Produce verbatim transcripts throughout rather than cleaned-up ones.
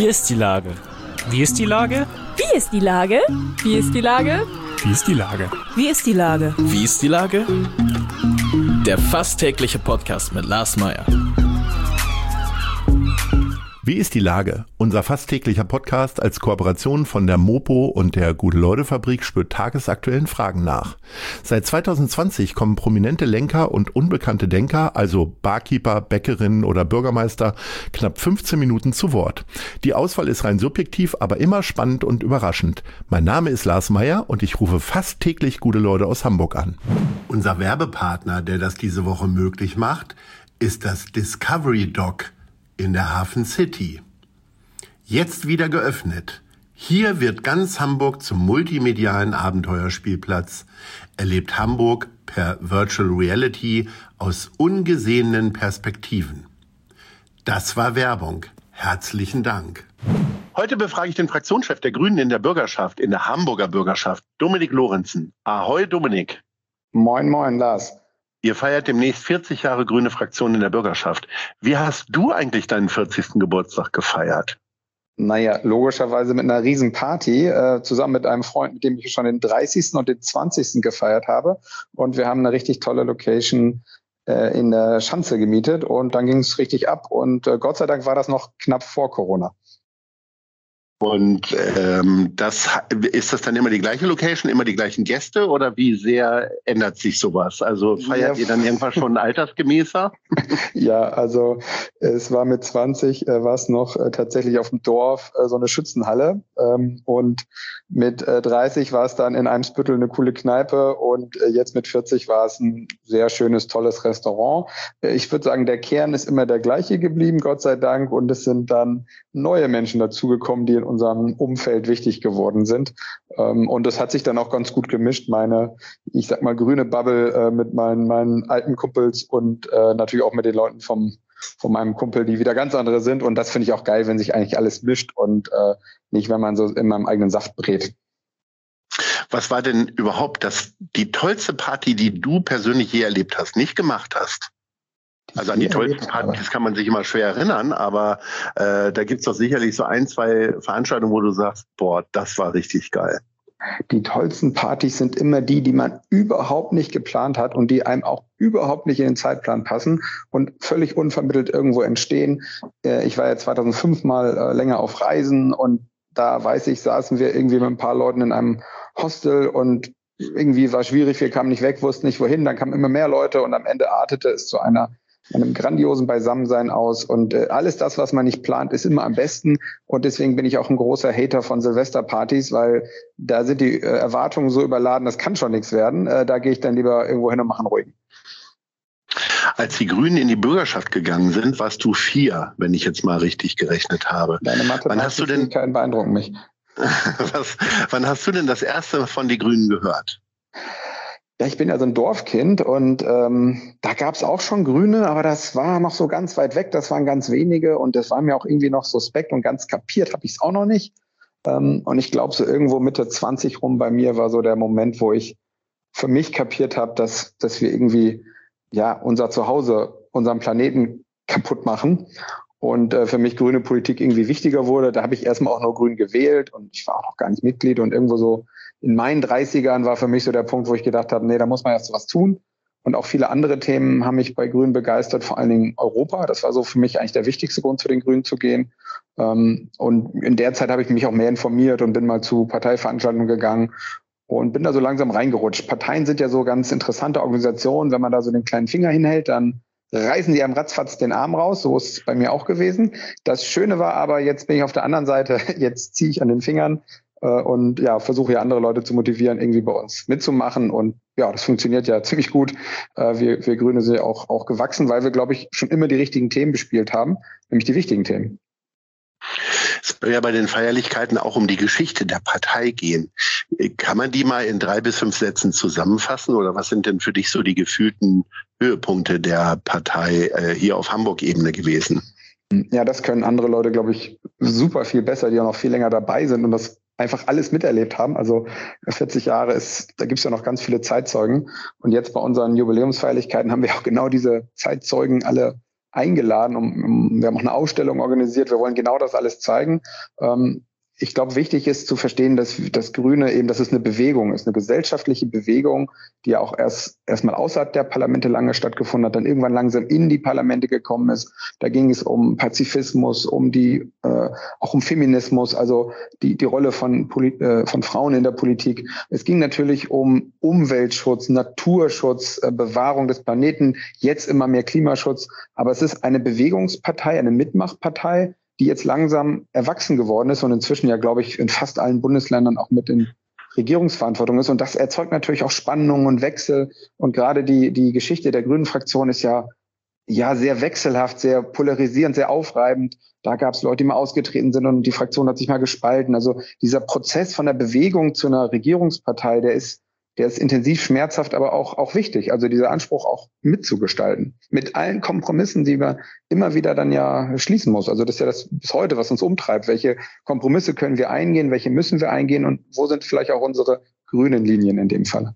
ist die Lage? Wie ist die Lage? Wie ist die Lage? Wie ist die Lage? Wie ist die Lage? Wie ist die Lage? Wie ist die Lage? Der fast tägliche Podcast mit Lars Meyer. Wie ist die Lage? Unser fast täglicher Podcast als Kooperation von der Mopo und der Gute-Leute-Fabrik spürt tagesaktuellen Fragen nach. Seit zwanzig zwanzig kommen prominente Lenker und unbekannte Denker, also Barkeeper, Bäckerinnen oder Bürgermeister, knapp fünfzehn Minuten zu Wort. Die Auswahl ist rein subjektiv, aber immer spannend und überraschend. Mein Name ist Lars Meyer und ich rufe fast täglich gute Leute aus Hamburg an. Unser Werbepartner, der das diese Woche möglich macht, ist das Discovery Dock in der Hafen City. Jetzt wieder geöffnet. Hier wird ganz Hamburg zum multimedialen Abenteuerspielplatz. Erlebt Hamburg per Virtual Reality aus ungesehenen Perspektiven. Das war Werbung. Herzlichen Dank. Heute befrage ich den Fraktionschef der Grünen in der Bürgerschaft, in der Hamburger Bürgerschaft, Dominik Lorenzen. Ahoi, Dominik. Moin, moin, Lars. Ihr feiert demnächst vierzig Jahre Grüne Fraktion in der Bürgerschaft. Wie hast du eigentlich deinen vierzigsten Geburtstag gefeiert? Naja, logischerweise mit einer Riesenparty, äh, zusammen mit einem Freund, mit dem ich schon den dreißigsten und den zwanzigsten gefeiert habe. Und wir haben eine richtig tolle Location äh, in der Schanze gemietet und dann ging es richtig ab. Und äh, Gott sei Dank war das noch knapp vor Corona. Und ähm, das ist das dann immer die gleiche Location, immer die gleichen Gäste oder wie sehr ändert sich sowas? Also feiert ja. ihr dann irgendwann schon altersgemäßer? Ja, also es war mit zwanzig, äh, war es noch äh, tatsächlich auf dem Dorf äh, so eine Schützenhalle ähm, und mit äh, dreißig war es dann in Eimsbüttel eine coole Kneipe und äh, jetzt mit vierzig war es ein sehr schönes, tolles Restaurant. Äh, ich würde sagen, der Kern ist immer der gleiche geblieben, Gott sei Dank, und es sind dann neue Menschen dazugekommen, die in unserem Umfeld wichtig geworden sind. Und das hat sich dann auch ganz gut gemischt. Meine, ich sag mal, grüne Bubble äh, mit meinen, meinen alten Kumpels und äh, natürlich auch mit den Leuten vom, von meinem Kumpel, die wieder ganz andere sind. Und das finde ich auch geil, wenn sich eigentlich alles mischt und äh, nicht, wenn man so in meinem eigenen Saft brät. Was war denn überhaupt das, die tollste Party, die du persönlich je erlebt hast, nicht gemacht hast? Also an die tollsten Partys kann man sich immer schwer erinnern, aber äh, da gibt's doch sicherlich so ein, zwei Veranstaltungen, wo du sagst, boah, das war richtig geil. Die tollsten Partys sind immer die, die man überhaupt nicht geplant hat und die einem auch überhaupt nicht in den Zeitplan passen und völlig unvermittelt irgendwo entstehen. Äh, ich war ja zweitausendfünf mal äh, länger auf Reisen und da, weiß ich, saßen wir irgendwie mit ein paar Leuten in einem Hostel und irgendwie war schwierig, wir kamen nicht weg, wussten nicht wohin, dann kamen immer mehr Leute und am Ende artete es zu einer einem grandiosen Beisammensein aus und äh, alles das, was man nicht plant, ist immer am besten und deswegen bin ich auch ein großer Hater von Silvesterpartys, weil da sind die äh, Erwartungen so überladen, das kann schon nichts werden, äh, da gehe ich dann lieber irgendwo hin und mache einen ruhigen. Als die Grünen in die Bürgerschaft gegangen sind, warst du vier, wenn ich jetzt mal richtig gerechnet habe. Deine Mathematikfähigkeiten beeindrucken mich. Was, wann hast du denn das erste von den Grünen gehört? Ja, ich bin ja so ein Dorfkind und ähm, da gab es auch schon Grüne, aber das war noch so ganz weit weg, das waren ganz wenige und das war mir auch irgendwie noch suspekt und ganz kapiert habe ich es auch noch nicht. Ähm, und ich glaube, so irgendwo Mitte zwanzig rum bei mir war so der Moment, wo ich für mich kapiert habe, dass, dass wir irgendwie ja unser Zuhause, unseren Planeten kaputt machen. Und äh, für mich grüne Politik irgendwie wichtiger wurde. Da habe ich erstmal auch nur grün gewählt und ich war auch noch gar nicht Mitglied. Und irgendwo so in meinen dreißigern war für mich so der Punkt, wo ich gedacht habe, nee, da muss man erst was tun. Und auch viele andere Themen haben mich bei Grünen begeistert, vor allen Dingen Europa. Das war so für mich eigentlich der wichtigste Grund, zu den Grünen zu gehen. Ähm, und in der Zeit habe ich mich auch mehr informiert und bin mal zu Parteiveranstaltungen gegangen und bin da so langsam reingerutscht. Parteien sind ja so ganz interessante Organisationen. Wenn man da so den kleinen Finger hinhält, dann reißen die einem ratzfatz den Arm raus. So ist es bei mir auch gewesen. Das Schöne war aber, jetzt bin ich auf der anderen Seite, jetzt ziehe ich an den Fingern äh, und ja, versuche ja andere Leute zu motivieren, irgendwie bei uns mitzumachen. Und ja, das funktioniert ja ziemlich gut. Äh, wir, wir Grüne sind ja auch, auch gewachsen, weil wir, glaube ich, schon immer die richtigen Themen bespielt haben, nämlich die wichtigen Themen. Es soll ja bei den Feierlichkeiten auch um die Geschichte der Partei gehen. Kann man die mal in drei bis fünf Sätzen zusammenfassen? Oder was sind denn für dich so die gefühlten Höhepunkte der Partei äh, hier auf Hamburg-Ebene gewesen? Ja, das können andere Leute, glaube ich, super viel besser, die auch noch viel länger dabei sind und das einfach alles miterlebt haben. Also vierzig Jahre ist, da gibt es ja noch ganz viele Zeitzeugen. Und jetzt bei unseren Jubiläumsfeierlichkeiten haben wir auch genau diese Zeitzeugen alle eingeladen. Um, um, wir haben auch eine Ausstellung organisiert. Wir wollen genau das alles zeigen. Ähm, Ich glaube, wichtig ist zu verstehen, dass das Grüne eben, dass es eine Bewegung ist, eine gesellschaftliche Bewegung, die ja auch erst erstmal außerhalb der Parlamente lange stattgefunden hat, dann irgendwann langsam in die Parlamente gekommen ist. Da ging es um Pazifismus, um die äh, auch um Feminismus, also die die Rolle von Poli- äh, von Frauen in der Politik. Es ging natürlich um Umweltschutz, Naturschutz, äh, Bewahrung des Planeten, jetzt immer mehr Klimaschutz. Aber es ist eine Bewegungspartei, eine Mitmachpartei, die jetzt langsam erwachsen geworden ist und inzwischen ja, glaube ich, in fast allen Bundesländern auch mit in Regierungsverantwortung ist. Und das erzeugt natürlich auch Spannungen und Wechsel. Und gerade die, die Geschichte der Grünen-Fraktion ist ja, ja sehr wechselhaft, sehr polarisierend, sehr aufreibend. Da gab es Leute, die mal ausgetreten sind und die Fraktion hat sich mal gespalten. Also dieser Prozess von der Bewegung zu einer Regierungspartei, der ist Der ist intensiv, schmerzhaft, aber auch, auch wichtig. Also dieser Anspruch auch mitzugestalten. Mit allen Kompromissen, die man immer wieder dann ja schließen muss. Also das ist ja das bis heute, was uns umtreibt. Welche Kompromisse können wir eingehen? Welche müssen wir eingehen? Und wo sind vielleicht auch unsere grünen Linien in dem Fall?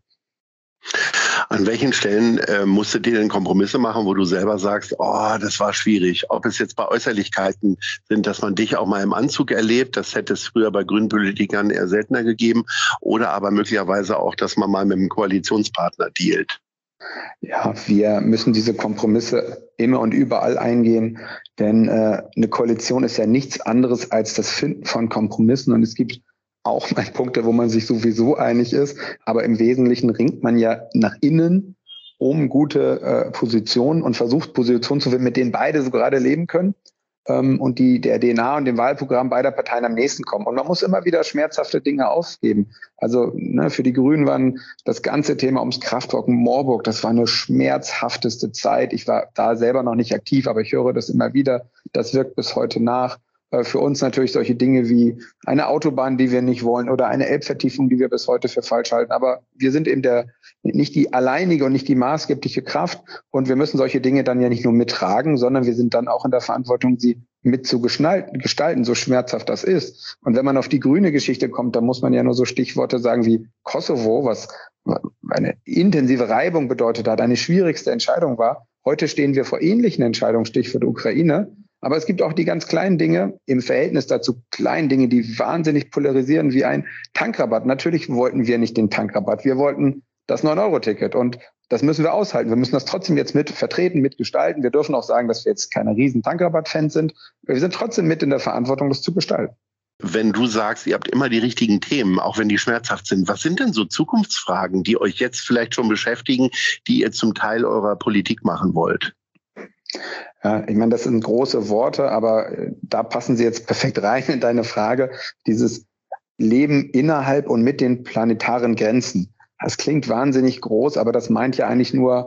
An welchen Stellen äh, musstet ihr denn Kompromisse machen, wo du selber sagst, oh, das war schwierig? Ob es jetzt bei Äußerlichkeiten sind, dass man dich auch mal im Anzug erlebt, das hätte es früher bei grünen Politikern eher seltener gegeben, oder aber möglicherweise auch, dass man mal mit einem Koalitionspartner dealt. Ja, wir müssen diese Kompromisse immer und überall eingehen, denn äh, eine Koalition ist ja nichts anderes als das Finden von Kompromissen und es gibt auch mal Punkte, wo man sich sowieso einig ist, aber im Wesentlichen ringt man ja nach innen um gute äh, Positionen und versucht Positionen zu finden, mit denen beide so gerade leben können ähm, und die der D N A und dem Wahlprogramm beider Parteien am nächsten kommen. Und man muss immer wieder schmerzhafte Dinge aufgeben. Also ne, für die Grünen waren das ganze Thema ums Kraftwerk Moorburg, das war eine schmerzhafteste Zeit. Ich war da selber noch nicht aktiv, aber ich höre das immer wieder. Das wirkt bis heute nach. Für uns natürlich solche Dinge wie eine Autobahn, die wir nicht wollen, oder eine Elbvertiefung, die wir bis heute für falsch halten. Aber wir sind eben der, nicht die alleinige und nicht die maßgebliche Kraft. Und wir müssen solche Dinge dann ja nicht nur mittragen, sondern wir sind dann auch in der Verantwortung, sie mitzugestalten, so schmerzhaft das ist. Und wenn man auf die grüne Geschichte kommt, dann muss man ja nur so Stichworte sagen wie Kosovo, was eine intensive Reibung bedeutet hat, eine schwierigste Entscheidung war. Heute stehen wir vor ähnlichen Entscheidungen, Stichwort Ukraine. Aber es gibt auch die ganz kleinen Dinge im Verhältnis dazu, kleinen Dinge, die wahnsinnig polarisieren, wie ein Tankrabatt. Natürlich wollten wir nicht den Tankrabatt. Wir wollten das neun Euro Ticket. Und das müssen wir aushalten. Wir müssen das trotzdem jetzt mit vertreten, mitgestalten. Wir dürfen auch sagen, dass wir jetzt keine riesen Tankrabatt-Fans sind. Wir sind trotzdem mit in der Verantwortung, das zu gestalten. Wenn du sagst, ihr habt immer die richtigen Themen, auch wenn die schmerzhaft sind, was sind denn so Zukunftsfragen, die euch jetzt vielleicht schon beschäftigen, die ihr zum Teil eurer Politik machen wollt? Ja, ich meine, das sind große Worte, aber da passen sie jetzt perfekt rein in deine Frage. Dieses Leben innerhalb und mit den planetaren Grenzen. Das klingt wahnsinnig groß, aber das meint ja eigentlich nur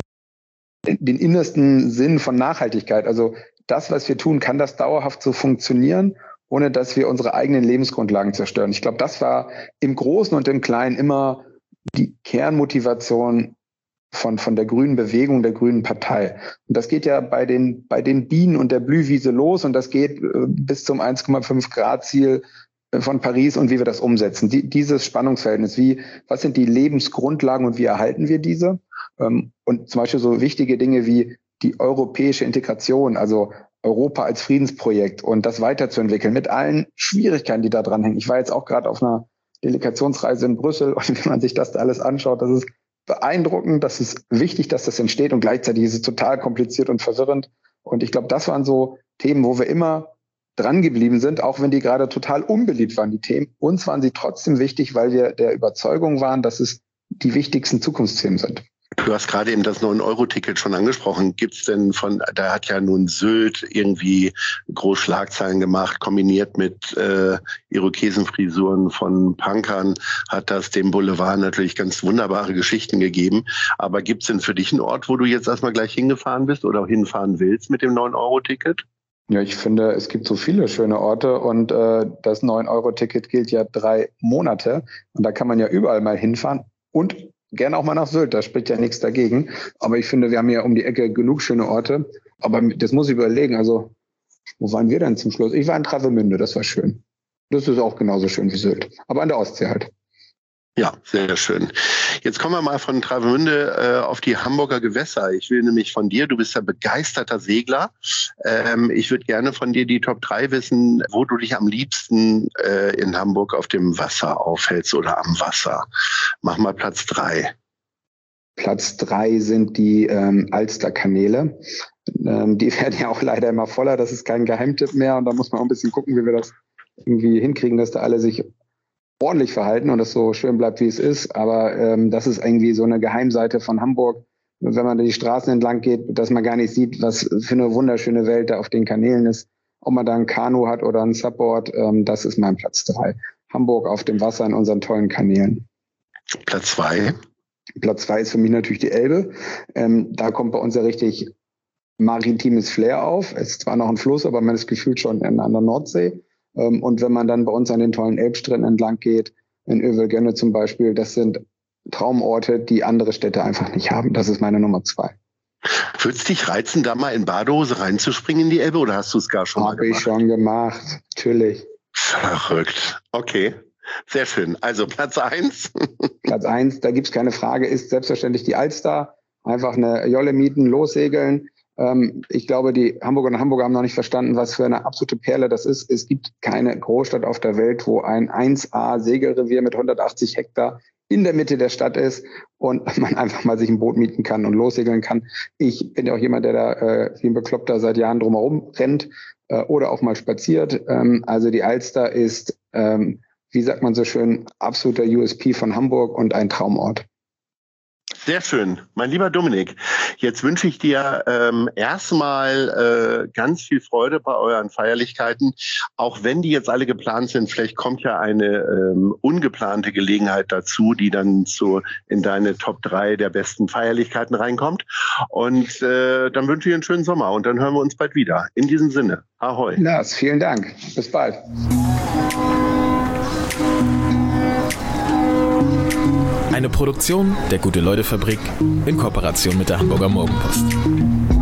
den innersten Sinn von Nachhaltigkeit. Also das, was wir tun, kann das dauerhaft so funktionieren, ohne dass wir unsere eigenen Lebensgrundlagen zerstören. Ich glaube, das war im Großen und im Kleinen immer die Kernmotivation von, von der grünen Bewegung, der grünen Partei. Und das geht ja bei den, bei den Bienen und der Blühwiese los und das geht äh, bis zum eins Komma fünf Grad Ziel von Paris und wie wir das umsetzen. Die, dieses Spannungsverhältnis, wie, was sind die Lebensgrundlagen und wie erhalten wir diese? Ähm, und zum Beispiel so wichtige Dinge wie die europäische Integration, also Europa als Friedensprojekt und das weiterzuentwickeln mit allen Schwierigkeiten, die da dran hängen. Ich war jetzt auch gerade auf einer Delegationsreise in Brüssel und wenn man sich das da alles anschaut, das ist beeindruckend, das ist wichtig, dass das entsteht und gleichzeitig ist es total kompliziert und verwirrend. Und ich glaube, das waren so Themen, wo wir immer dran geblieben sind, auch wenn die gerade total unbeliebt waren, die Themen. Uns waren sie trotzdem wichtig, weil wir der Überzeugung waren, dass es die wichtigsten Zukunftsthemen sind. Du hast gerade eben das neun Euro Ticket schon angesprochen. Gibt's denn von, da hat ja nun Sylt irgendwie groß Schlagzeilen gemacht, kombiniert mit äh, Irokesenfrisuren von Punkern, hat das dem Boulevard natürlich ganz wunderbare Geschichten gegeben. Aber gibt's denn für dich einen Ort, wo du jetzt erstmal gleich hingefahren bist oder auch hinfahren willst mit dem neun Euro Ticket? Ja, ich finde, es gibt so viele schöne Orte und äh, das neun Euro Ticket gilt ja drei Monate und da kann man ja überall mal hinfahren und gerne auch mal nach Sylt, da spricht ja nichts dagegen. Aber ich finde, wir haben ja um die Ecke genug schöne Orte. Aber das muss ich überlegen. Also, wo waren wir denn zum Schluss? Ich war in Travemünde, das war schön. Das ist auch genauso schön wie Sylt. Aber an der Ostsee halt. Ja, sehr schön. Jetzt kommen wir mal von Travemünde äh, auf die Hamburger Gewässer. Ich will nämlich von dir, du bist ja begeisterter Segler. Ähm, ich würde gerne von dir die Top drei wissen, wo du dich am liebsten äh, in Hamburg auf dem Wasser aufhältst oder am Wasser. Mach mal Platz drei. Platz drei sind die ähm, Alsterkanäle. Ähm, die werden ja auch leider immer voller. Das ist kein Geheimtipp mehr. Und da muss man auch ein bisschen gucken, wie wir das irgendwie hinkriegen, dass da alle sich ordentlich verhalten und das so schön bleibt, wie es ist. Aber ähm, das ist irgendwie so eine Geheimseite von Hamburg. Und wenn man die Straßen entlang geht, dass man gar nicht sieht, was für eine wunderschöne Welt da auf den Kanälen ist. Ob man da ein Kanu hat oder ein Subboard, ähm, das ist mein Platz drei. Hamburg auf dem Wasser in unseren tollen Kanälen. Platz zwei. Platz zwei ist für mich natürlich die Elbe. Ähm, da kommt bei uns ja richtig maritimes Flair auf. Es ist zwar noch ein Fluss, aber man ist gefühlt schon in, an der Nordsee. Und wenn man dann bei uns an den tollen Elbstränden entlang geht, in Övelgönne zum Beispiel, das sind Traumorte, die andere Städte einfach nicht haben. Das ist meine Nummer zwei. Würdest du dich reizen, da mal in Badehose reinzuspringen in die Elbe oder hast du es gar schon Hab mal gemacht? Habe ich schon gemacht, natürlich. Verrückt. Okay, sehr schön. Also Platz eins. Platz eins, da gibt's keine Frage, ist selbstverständlich die Alster. Einfach eine Jolle mieten, lossegeln. Ich glaube, die Hamburger und Hamburger haben noch nicht verstanden, was für eine absolute Perle das ist. Es gibt keine Großstadt auf der Welt, wo ein eins A Segelrevier mit hundertachtzig Hektar in der Mitte der Stadt ist und man einfach mal sich ein Boot mieten kann und lossegeln kann. Ich bin ja auch jemand, der da äh, wie ein Bekloppter seit Jahren drumherum rennt äh, oder auch mal spaziert. Ähm, also die Alster ist, ähm, wie sagt man so schön, absoluter U S P von Hamburg und ein Traumort. Sehr schön. Mein lieber Dominik, jetzt wünsche ich dir ähm, erstmal äh, ganz viel Freude bei euren Feierlichkeiten. Auch wenn die jetzt alle geplant sind, vielleicht kommt ja eine ähm, ungeplante Gelegenheit dazu, die dann so in deine Top drei der besten Feierlichkeiten reinkommt. Und äh, dann wünsche ich einen schönen Sommer und dann hören wir uns bald wieder. In diesem Sinne, ahoi. Lars, vielen Dank. Bis bald. Eine Produktion der Gute-Leute-Fabrik in Kooperation mit der Hamburger Morgenpost.